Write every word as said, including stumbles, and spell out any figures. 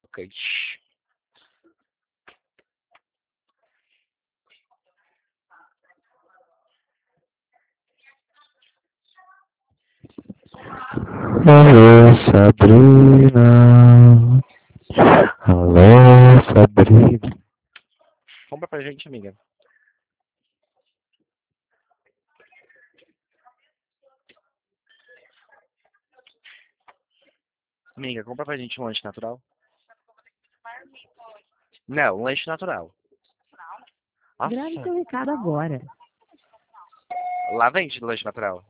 Ok. Shhh. Alô, Sabrina. Alô, Sabrina. Compra pra gente, amiga. Amiga, compra pra gente um lanche natural. Não, um lanche natural. Grave Nossa, seu recado agora. lá vende lanche natural.